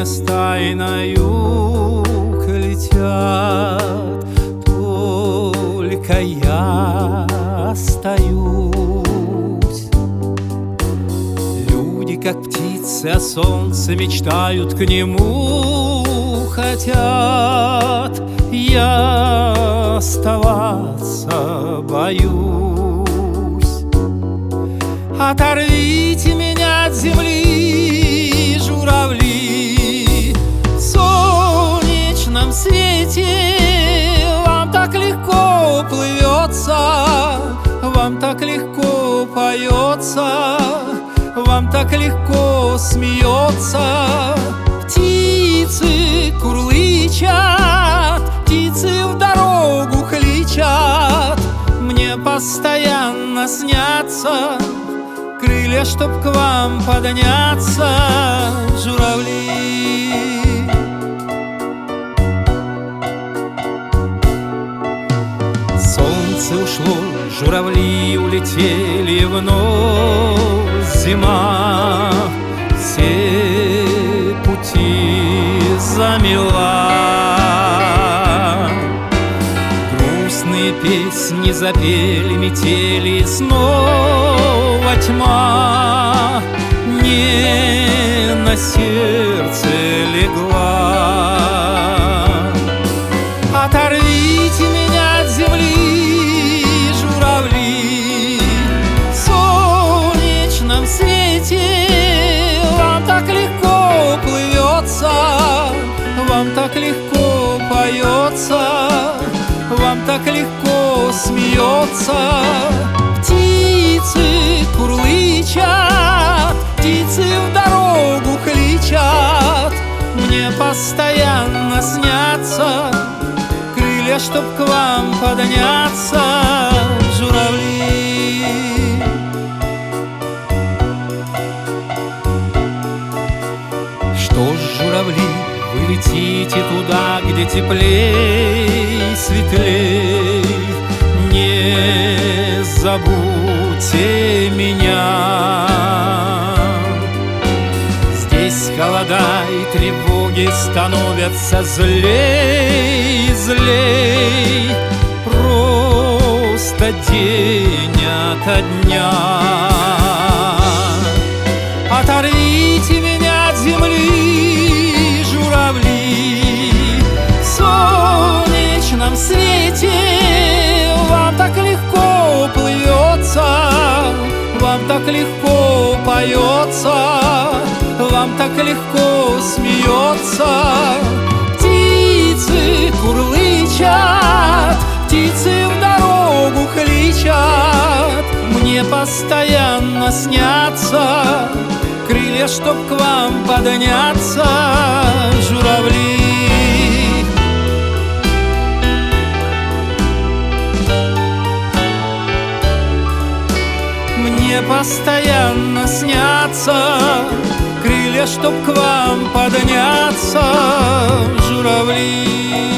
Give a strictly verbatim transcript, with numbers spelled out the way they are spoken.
стаи на юг летят, только я остаюсь. Люди, как птицы, о солнце мечтают, к нему хотят. Я оставаться боюсь. Оторвите меня от земли, журавли, в солнечном свете. Вам так легко плывется, вам так легко поется, вам так легко смеется. Птицы курлычат, птицы в дорогу кличат. Мне постоянно снятся крылья, чтоб к вам подняться, журавли. Солнце ушло, журавли улетели, вновь зима все пути замела. Грустные песни запели, метели, снова тьма не на сердце легла. Оторвите меня от земли, журавли, в солнечном свете. Вам так легко плывется, вам так легко поется, вам так легко смеется. Птицы курлычат, птицы в дорогу кличат. Мне постоянно снятся крылья, чтоб к вам подняться, журавли. Что ж, журавли, вы летите туда, где теплей, светлей. Не забудьте меня. Здесь холода и тревоги становятся злей, злей. Просто день ото дня. Оторвите меня от земли, журавли, в солнечном свете. Вам так легко плывется, вам так легко поется, вам так легко смеется. Птицы курлычат, птицы в дорогу кличат. Мне постоянно снятся крылья, чтоб к вам подняться, журавли. Мне постоянно снятся крылья, чтоб к вам подняться, журавли.